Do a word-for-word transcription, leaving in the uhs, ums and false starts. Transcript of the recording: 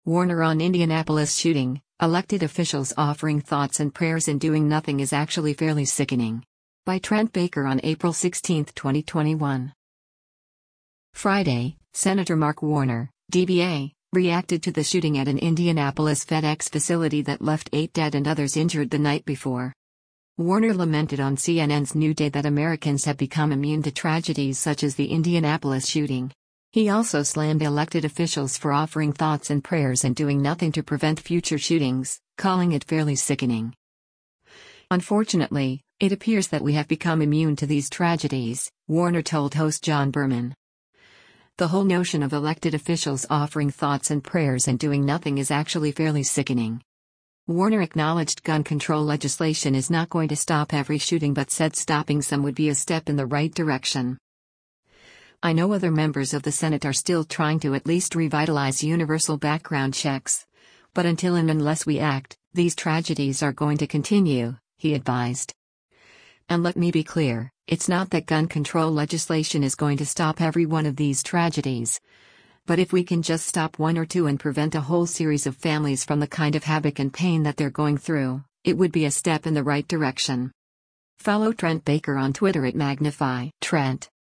Warner on Indianapolis shooting, elected officials offering thoughts and prayers and doing nothing is actually fairly sickening. By Trent Baker on April sixteenth, twenty twenty-one. Friday, Senator Mark Warner, D B A, reacted to the shooting at an Indianapolis FedEx facility that left eight dead and others injured the night before. Warner lamented on C N N's New Day that Americans have become immune to tragedies such as the Indianapolis shooting. He also slammed elected officials for offering thoughts and prayers and doing nothing to prevent future shootings, calling it fairly sickening. Unfortunately, it appears that we have become immune to these tragedies, Warner told host John Berman. The whole notion of elected officials offering thoughts and prayers and doing nothing is actually fairly sickening. Warner acknowledged gun control legislation is not going to stop every shooting but said stopping some would be a step in the right direction. I know other members of the Senate are still trying to at least revitalize universal background checks. But until and unless we act, these tragedies are going to continue, he advised. And let me be clear, it's not that gun control legislation is going to stop every one of these tragedies. But if we can just stop one or two and prevent a whole series of families from the kind of havoc and pain that they're going through, it would be a step in the right direction. Follow Trent Baker on Twitter at Magnify Trent.